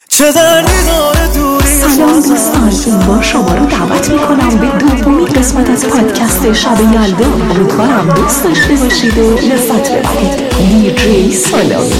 چه دردی داره دوری. سلام دوستان، این بار شما رو دعوت میکنم به دومین قسمت از پادکست شب یلدا. امیدوارم دوست داشته باشید و لذت ببرید. دیجی سونامی.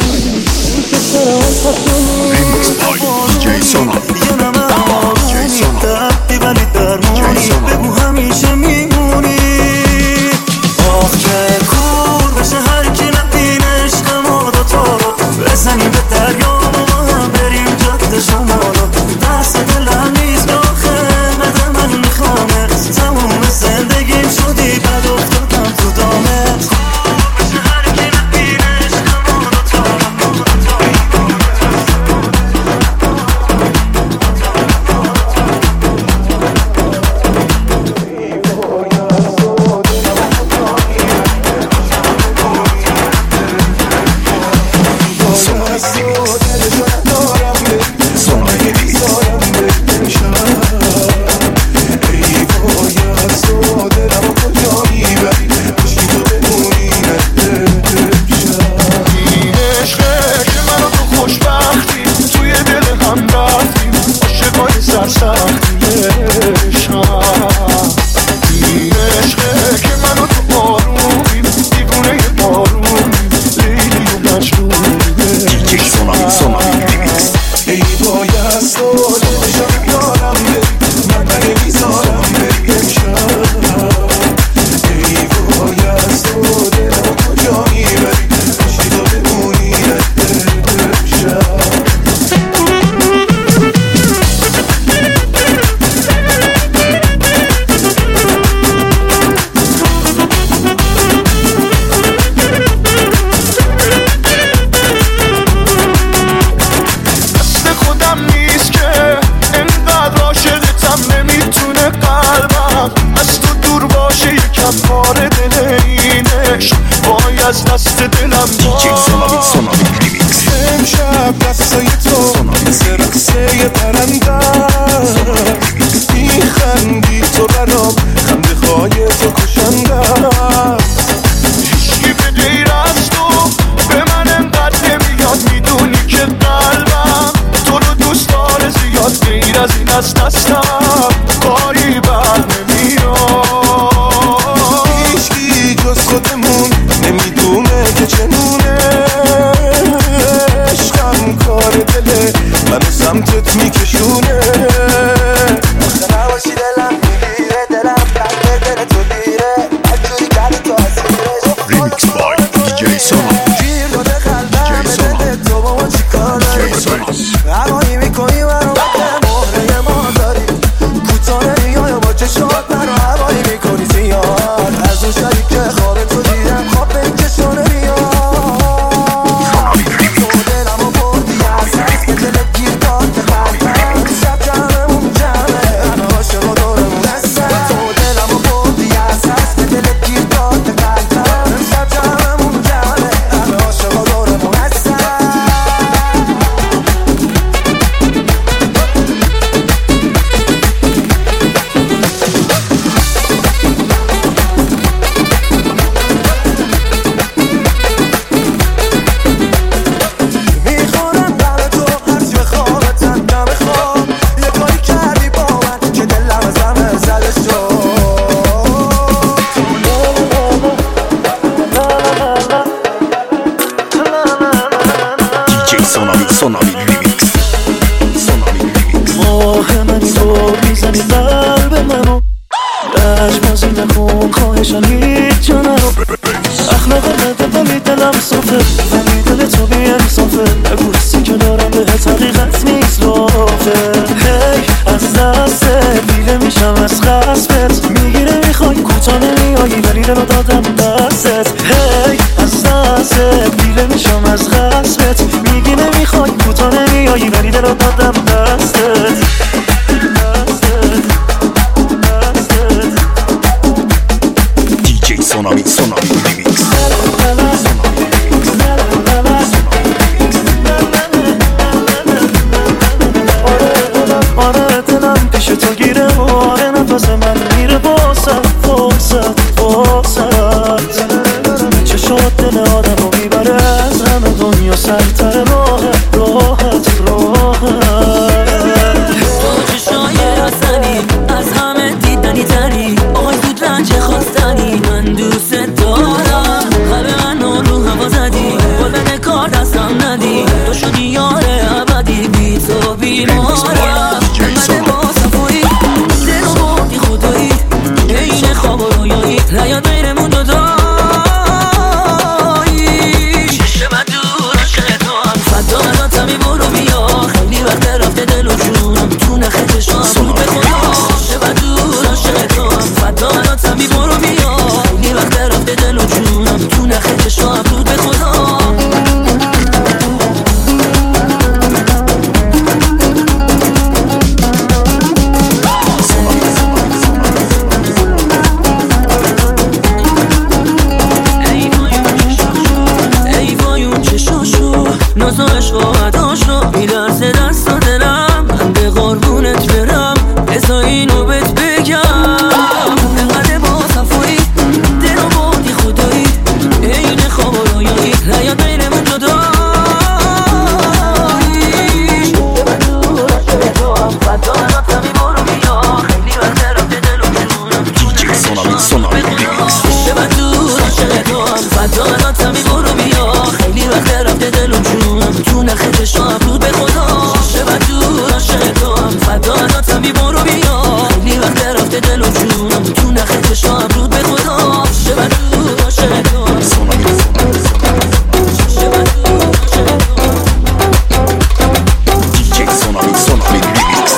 بگو همیشه میمونی. آخ که کور بشه هر کی نبین عشق ما دوتا رو بزنیم به دریا و هم بریم جاده شما رو. دست دلم نیست آخه بده من میخوامه. تموم زندگیم شدی بد افتادم تو دامه. کور بشه هر کی نبین عشق ما دوتا رو. از دست دلم امشب دستای تو مثل رقصه پرنده میخندی تو برام خنده خواهی تو کشنده. هیچی به غیر از تو به من انقدر نمیاد. میدونی که قلبم تو رو دوست داره زیاد. غیر از این از دستم کاری بر نمیاد. هیچی جز خودمون نمیدونه که چنونه. عشقم کار دله منو سمتت میکشونه. آخه نباشی دلم میگیره. دلم قلب دل تو دیره. هرجوری کردی تو اسیرش. ریمیکس بای دیجی سونامی. گیر داده قلبم به دل تو با ما چی کار داری. هوایی میکنی منو بده مهره ما داری. کوتاه نمیای با چشات منو هوایی میکنی زیاد. از اون شبی که خواب تو دیدم خواب به این چشانه میاد. تو دلمو بردی از دست به دلت گیر داد به قلبم. شب جمعمون جمعه همه عاشق و دورمون هستن. تو دلمو بردی از دست به دلت گیر داد به قلبم. شب جمعمون جمعه همه عاشق و دورمون هستن. سونامی ریمیکس. ماه منی تو میزنی قلب منو. لشمازی نکن خواهشان هیچ جا نرو. اخلاق ندادمی دلم صافه ولی دل تو بی انصافه. نگو حسی که دارم بهت حقیقت نیست رافه. هی از دست دیده میشم از قصبت. میگیره میخوای کوتاه نمیایی ولی دلو دادم دستت. هی از دست دیده میشم از قصبت. میگیره میخوای کوتاه نمیایی ولی دلو دادم دستت. دیجی سونامی ریمیکس. آره دلم پیش تو گیره. آره نفس من میره باسد چشات دل آدم رو میبره از همه دنیا سرتر. راحت دست و دلم، من به قربونت برم بذار اینو بهت بگم. انقدر با صفایی دلو بردی خدایی، این خواب و رویایی نیاد بینمون جدایی. من دور عاشق توام، فدا ناتمی برو بیا، خیلی وقت رفته دلو جونم. DJ سونامی ریمیکس. من دور عاشق توام، فدا ناتمی برو بیا، خیلی وقت رفته دلو جونم. تو نخه چشام بود به خدا. من دور عاشق توام، فدا ناتمی برو بیا، خیلی وقت رفته دلو جونم. تو نخه چشام بود به خدا. من دور عاشق توام، سونامی DJ سونامی ریمیکس.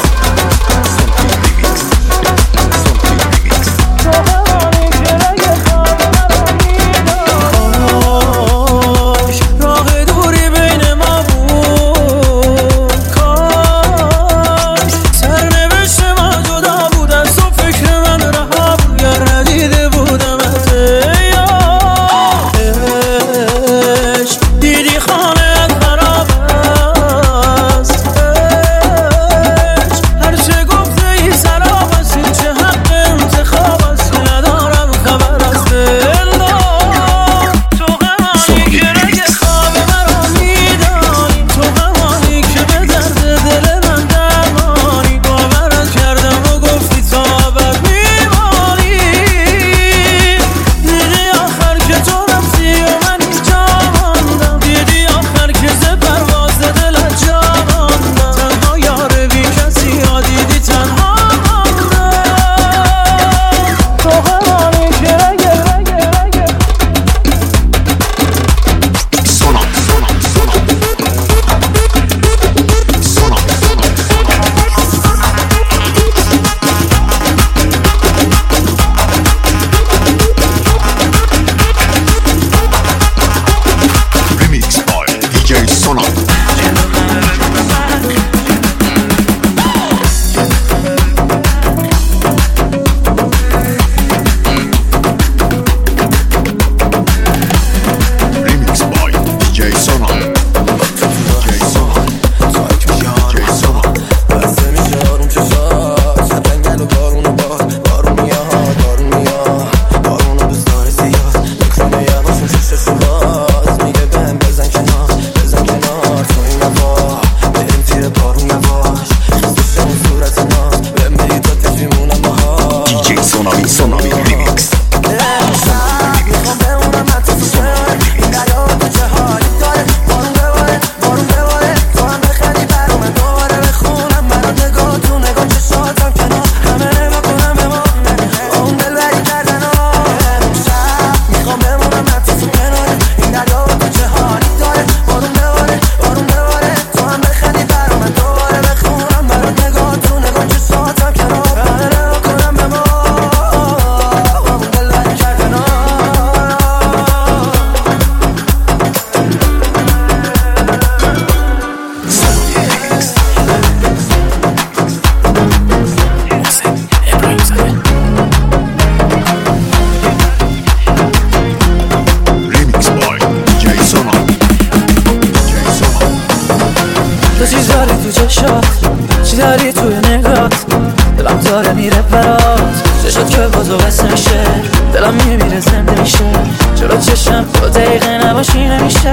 چی داری توی نگات، دلم داره میره برات، چشات که بازو بسته میشه، دلم میره زنده میشه، جلو چشم تو دقیقه نباشی نمیشه،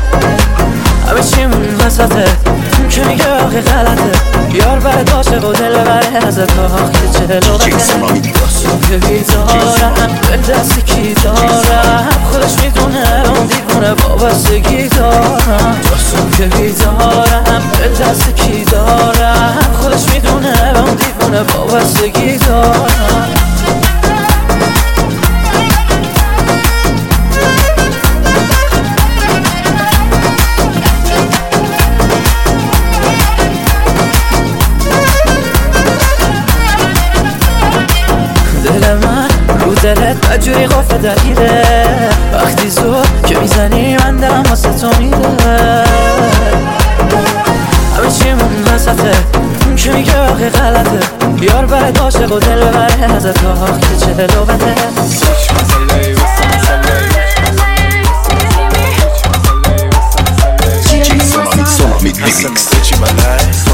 همه چیمون وسطه، اون که میگه آخه غلطه، یار برد عاشق و دل بره ازت آخه جلو بده، باشم که بیدارم به دست کی دارم، خودش میدونه اون دیوونه وابستگی دارم، باشم که بیدارم به دست کی دارم، خودش میدونه اون دیوونه وابستگی دارم. دلت بجوری قفل دقیقه، وقتی زور که میزنی من دلم واسه تو میده، همه چیمون وسطه، اون که میگه آخه غلطه، یار برد عاشق و دل ببره ازت آخ که جلو بده. DJ سونامی ریمیکس.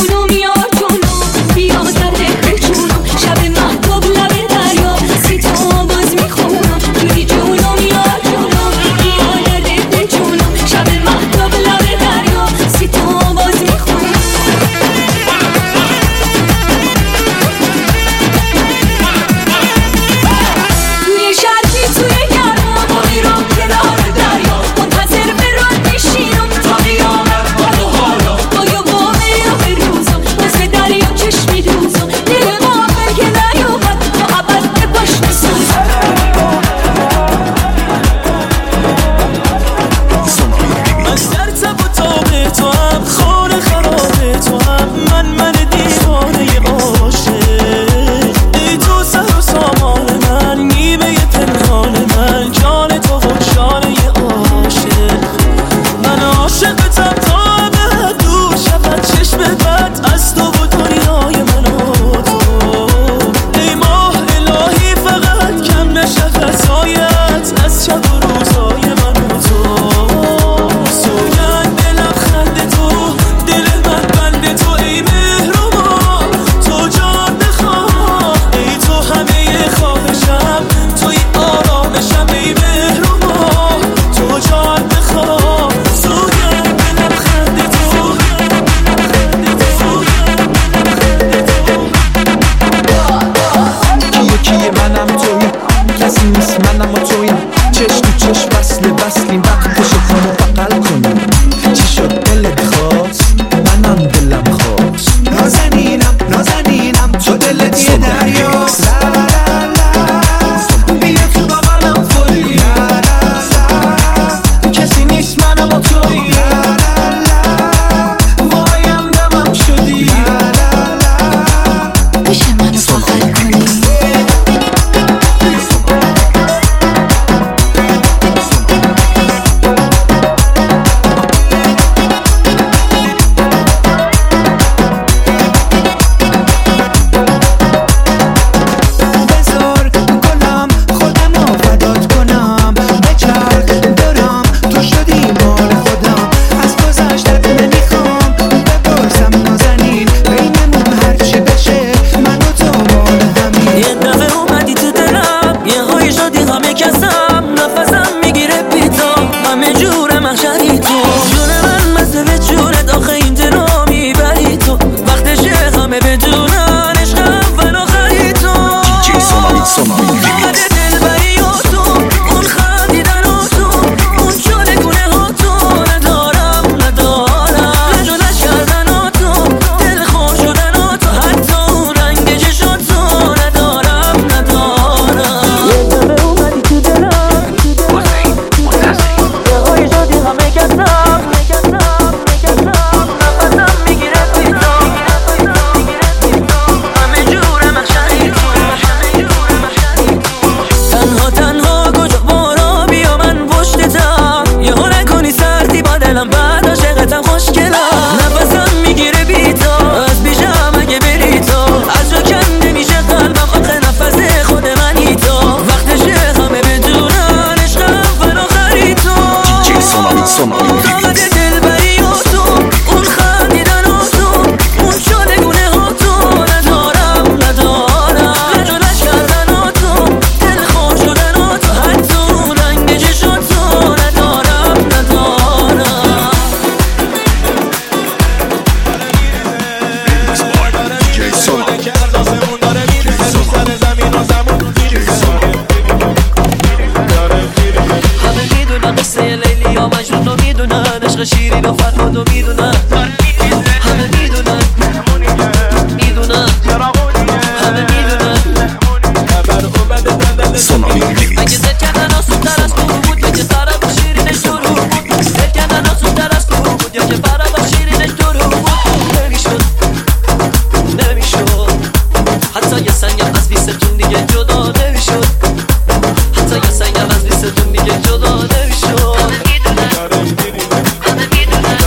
حتی یه سنگم از لیستون دیگه جدا نمیشد.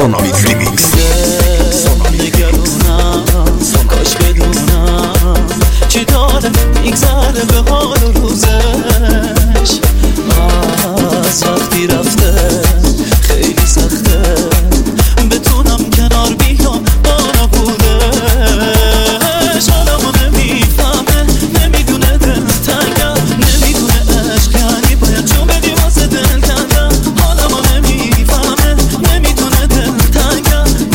Sonamix Remix. نگرونم کاش بدونم چی داره میگذره به حال و روزش از وقتی رفته خیلی سخته بتونم کنار بیام با نبودش آدمو نمیفهمه نمیدونه دل تنگم نمیدونه عشق یعنی باید چون بدی واسه دل کندم آدمو نمیفهمه نمیدونه دل تنگم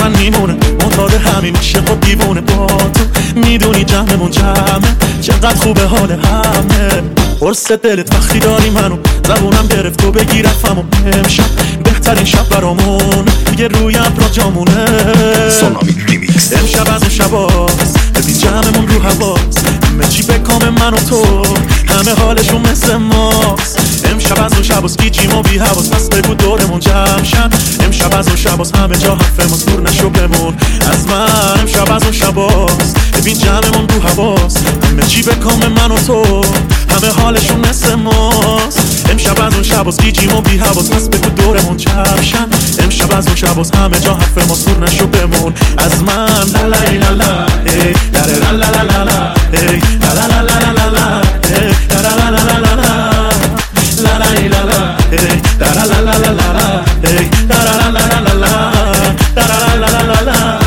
من میمونه معتاد همین عشق و دیوونه با تو. میدونی جمعمون جمعه چقدر خوبه حال همه. قرص دلت وقتی داری منو زبونم گرفت و بگیرفم و امشب بهترین شب برامون دیگه روی ابرا جامونه. سونامی ریمیکس. امشب از اون شباست ببین جمعمون رو هواست، همه چی به کام من و تو، همه حالشون مثل ماست. امشب از اون شباست گیجیم و بی حواس، پس بگو دورمون جمع شن. امشب از اون شباست همه جا حرف ماست، دور نشو بمون از من. امشب از اون شباست ببین جمعمون رو هواست، همه چی به کام من و تو، همه حالشون مثل ماست. امشب از اون شباست گیجیم و بی حواس، پس بگو دورمون جمع شن. امشب از اون شباست همه جا حرف ماست، دور نشو بمون از من. لا لا لا لا ای لا لا لا لا لا لا ای لا لا لا لا لا لا ای لا لا لا لا لا لا لا لا لا لا ای لا لا لا لا لا لا ای لا لا لا لا لا لا لا لا لا لا لا.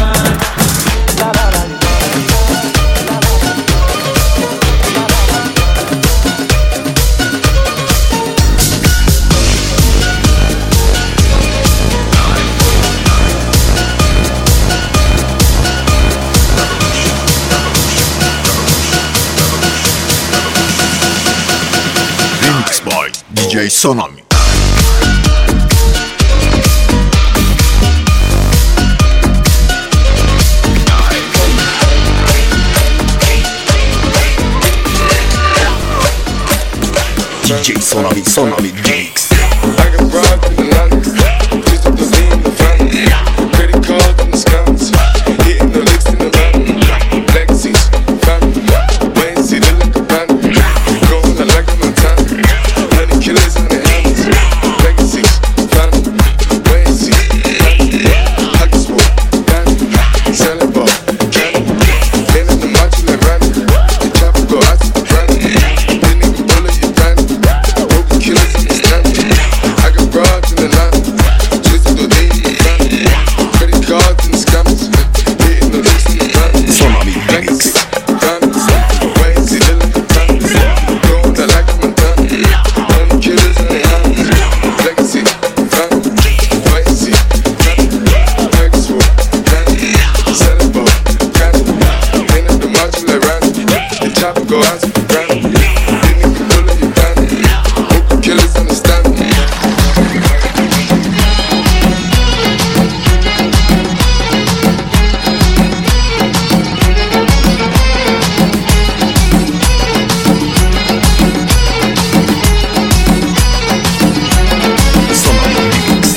DJ Sonami. DJ Sonami, Sonami Remix. I got broad in the land, just up the lean in the van, credit card in the scams, hitting the licks in the van, legacies, family, wait and see the look of band, going the like of my time, honey killers on their hands, legacies, family, wait and see, family, I just walk, down, selling ball, candy, in the modular van, the chopper go out to the brand, didn't even bullet your brand, broken killers in the stand, I got broads in the land, twisted the day in the van, credit cards and the scams, hitting the licks in the van, Sonami legacy, Remix. family, wait and see the look of time, going the like of my time, honey killers in their hands, legacy, family, wait and see, family, I just walk, candy, selling ball, candy, ain't up the modular van, the chopper go out to the brand, didn't even bullet your band, broken killers understand. Sonami Remix.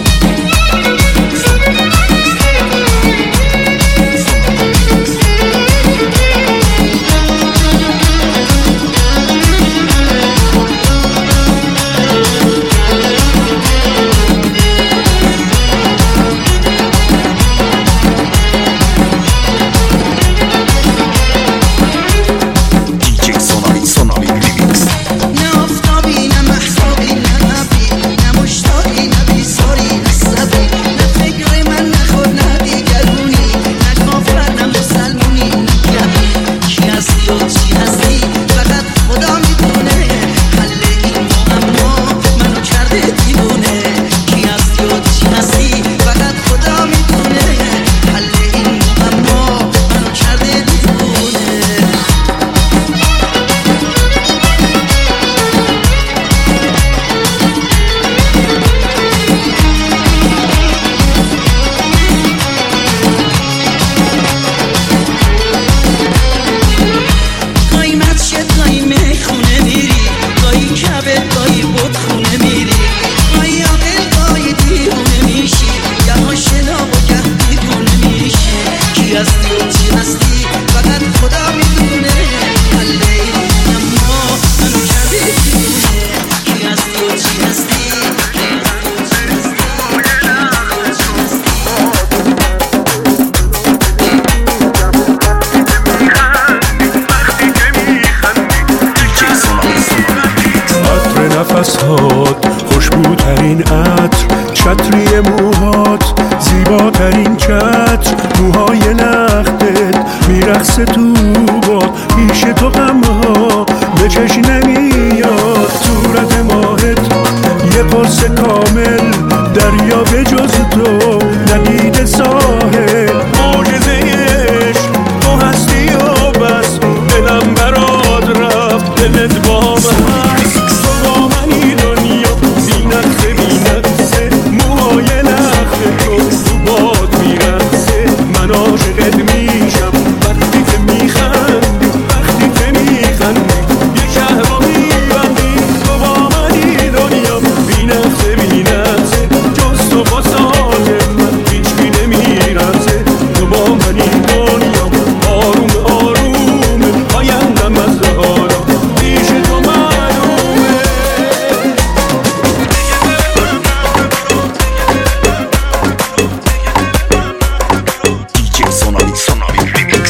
DJ Sonami, Sonami Remix. نه آفتابی نه محتابی نه نبی نه مشتاقی نه بیزاری نه صبری نه فکر من نخور نه دیگرونی نه کافر نه مسلمونی نه کمی کی هستی و چی هستی فقط خدا میدونه حل این معما منو کرده دیوونه کی هستی و چی هستی فقط خدا میدونه حل این معما منو کرده دیوونه. گاهی مسجد گاهی میخونه میری گاهی کبه گاهی بودخونه میری گاهی عاقل گاهی دیوونه میشی گه آشنا و گه دیوونه میشی کی هستی و چی هستی فقط خدا میدونه حل این اما منو کرده دیوونه کی هستی و چی هستی DJ Sonami, Sonami Remix. عطر نفسهات خوشبوترین عطر چتری موهات زیباترین چتر موهای نختت میرقصه تو باد پیش تو غمها به چشم نمیاد صورت ماهت یه قرص کامل دریا به جز تو ندیده ساحل معجزه عشق تو هستی و بس دلم برات رفت دلت با من هست تو با منی دنیا بی نقصه موهای نخت تو باد میرقصه من عاشقت میشم وقتی که میخندی وقتی که میخندی یه شهر رو میبندی تو با منی دنیا بی نقصه جز تو با ساز من هیچکی نمیرسه تو با منی دنیا آروم آروم پایندم از حالا پیش تو معلومه DJ Sonali Remix.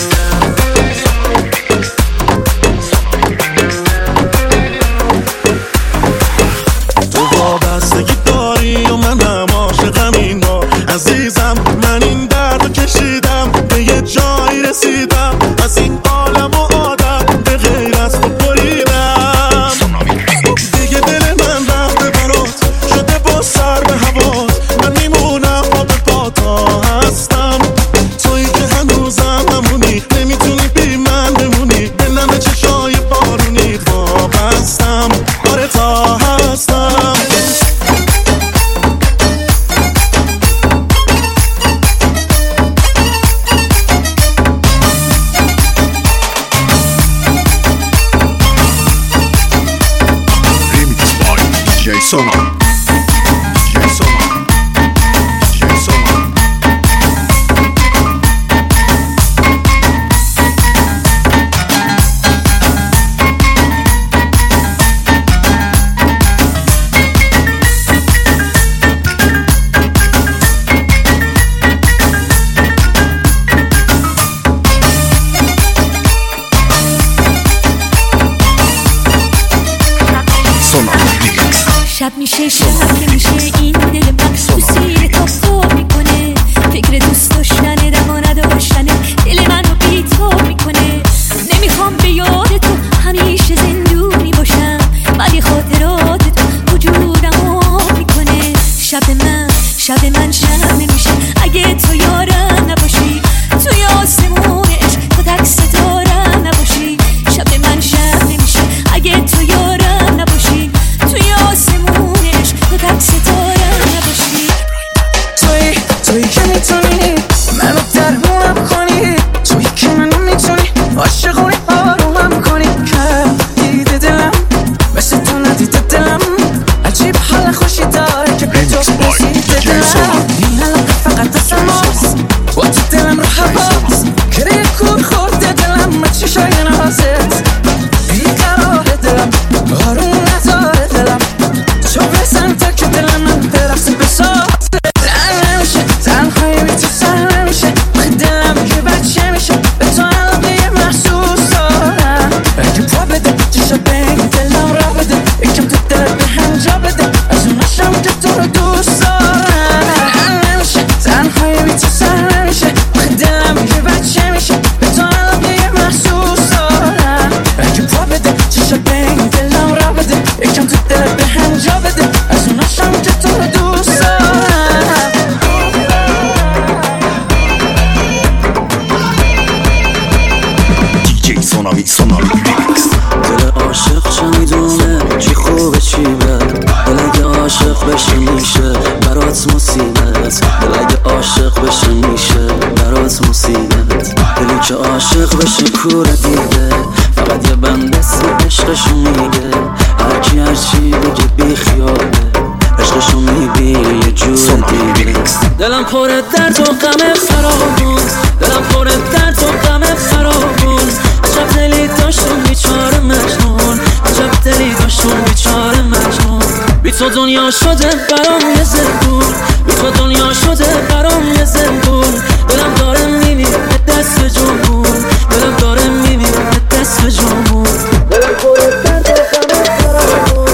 تو وابستگی داری و منم عاشقم این بار عزیزم من این دردو کشیدم به یه جایی رسیدم از این عالم و آدم به غیر از تو بریدم دیگه دل من رفته برات شده با سر به هوات من میمونم با به پاتا هستم تویی که هنوزم همونی نمیتونی بی من بمونی به نم چشای بارونی وابستم آره تا هستم Remix by DJ Sonali. DJ Sonali. DJ Sonali. Sonali Remix. شب میشه شب که میشه این دل من تو سیر تا صبح میکنه فکر دوست داشتن دما نداشتن دل من رو بی تو میکنه نمیخوام به یاد تو همیشه زندونی باشم ولی خاطرات تو وجودم آب میکنه شب من شب نمیشه اگه تو یارم نباشی توی آسمون عشق تو تک ستارم نباشی شب نمیشه اگه تو یارم نباشی توی آسمون عشق تو تک ستارم نباشی توی که میتونی منو درمونم کنی توی که منو میتونی عاشقونی آرومم کنی که دیده دلم مثل تو ندیده دلم عجیب حال خوشی داره که به تو رسیده دلم این علاقه فقط از ماست با تو دلم رو حواس گره کور خورده دلم من چشای نازت بیقرار دلم آروم نداره دلم تو بزن تا که دلم من برقصه بساز تنهایی بی تو سر نمیشه دلم یه بچه میشه به تو علاقه محسوس دارم اگه پا بده چشا بین دلم را بده یکم تو دلت به هم جا بده از اون نشم که تو رو دوست دارم نمیشه تنهایی بی تو سر نمیشه دلم یه بچه میشه به تو علاقه محسوس دارم اگه پا بده چشا بین دلم را بده یکم تو دلت به هم جا بده از اون نشم که تو رو دوست دارم DJ Sonali Remix. دل عاشق چه میدونه چی خوبه چی بد دل اگه عاشق بشه میشه برات مصیبت دل اگه عاشق بشه میشه برات مصیبت دلی که عاشق بشه کوره دیده فقط یه بند اسم عشقشو میگه هرکی هرچی بگه بی خیاله عشقشو میبینه یه جور دیگه دلم پره درد و غم فراوون دلم پره درد و غم فراوون عجب دلی داشتم بیچاره مجنون عجب دلی داشتم بیچاره مجنون بی تو دنیا شده برام یه زندون بی تو دنیا شده برام یه زندون دلم داره میمیره دست جمهور دلم داره میمیره دست جمهور دلم پره درد و غم فراوون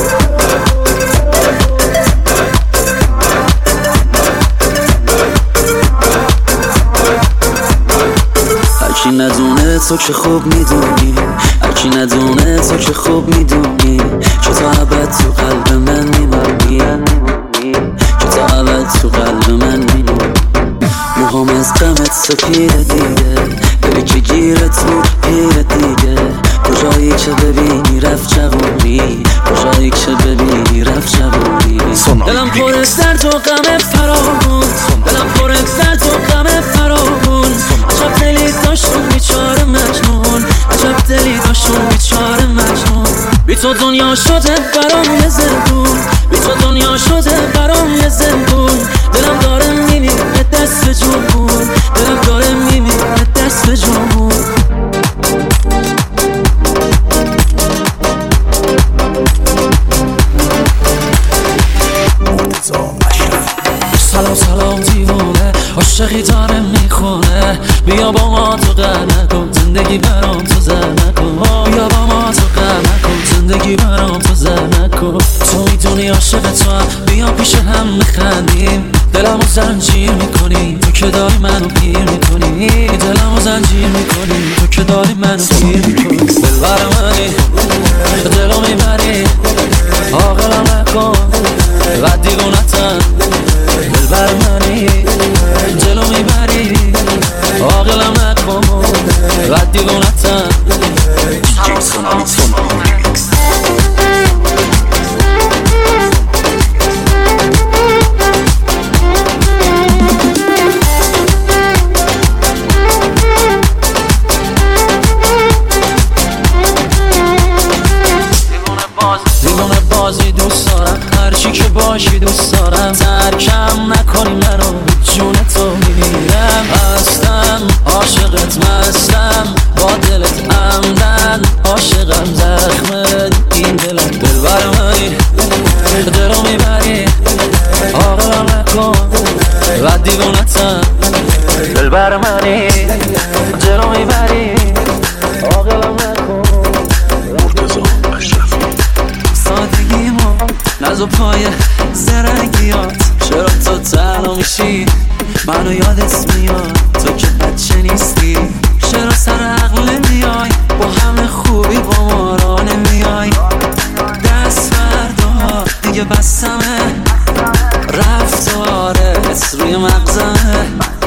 هرچی ندونه تو که خوب میدونی هرچی ندونه تو که خوب میدونی چه تا ابد تو قلب من میمونی چه تا ابد تو پیر دیگه دلی که گیرت بود پیر دیگه کجایی که ببینی رفت جوانی کجایی که ببینی رفت جوانی دلم پر از درد و غم فراوون دلم پر از درد و غم فراوون عجب دلی داشتون بیچاره مجنون عجب دلی داشتون بیچاره مجنون بی تو دنیا شده برام یه زندون بی تو دنیا شده برام یه زندون دلم داره میمیره دست جمهور دلم داره میمیره دست جمهور سلام سلام دیوانه عاشقی داره میخونه بیا با ما تو غم نکن زندگی برام تو زر نکن بیا با ما تو غم نکن زندگی برام تو زر نکن تو میدونی عاشق تو هم بیا پیش هم میخندیم دلمو زنجیر میکنی تو که داری منو پیر میکنی دلمو زنجیر میکنی تو که داری منو پیر میکنی دلبر منی دلو میبری عاقلم نکن و دیوونتم دلبر منی دلو میبری عاقلم نکن و دیوونتم DJ Sonami Remix. دیوانه بازی دوست دارم هرچی که باشی دوست دارم ترکم نکنی منو جون تو میمیرم هستم عاشقت مستم با دلت عمدن عاشقم زخمت این دلم دلبر منی دلو میبری عاقلم نکن و دیوانتم دلبر منی دلو میبری عاقلم نکن سادگیمو ناز و پای زرنگیات چرا تو تنها میشی منو یادت میاد تو که بچه نیستی چرا سر عقل نمیای با همه خوبی با ما را نمیای دست فردا دیگه بستمه رفتارت روی مغزمه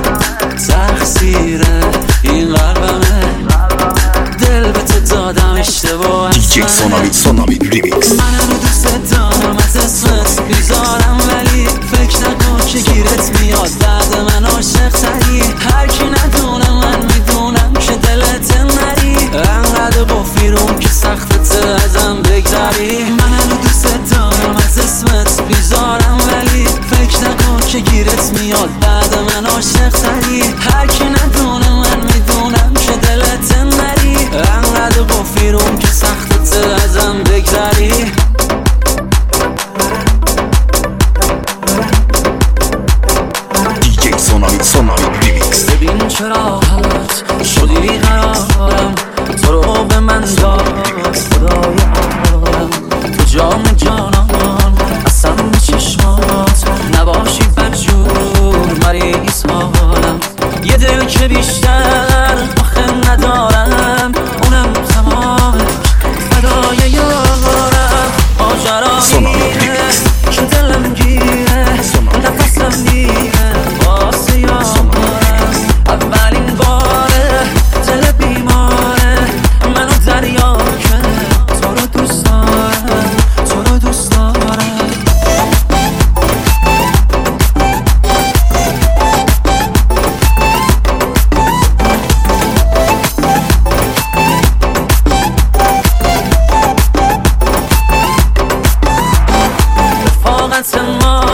تقصیره این قلبمه دل به تو دادم اشتباه DJ Sonami Remix. منم دوست دارم از اسمت بیزارم ولی فکر نکن که گیرت میاد بعد من عاشق تری هر کی ندونه من میدونم که دلت نری انقدر بفیرم که سختت ازم بگذری منم دوست دارم از اسمت بیزارم ولی فکر نکن که گیرت میاد بعد من عاشق تری هر کی ندونه من میدونم که دلت نری انقدر بفیرم که سختت ازم بگذری DJ Sonami Remix. ببین چرا حالت شدی بیقرارم تو رو به من داد خدای عالم تو جام جانان اصلا به چشمات نباشی بدجور مریض حالم یه دل که بیشتر آخه ندارم اونم تمامش فدای یارم ماجراییه که دلم گیره نفسم میره واسه یارم اولین باره دل بیماره منو دریا که تو رو دوست دارم تو رو دوست دارم رفاقت ما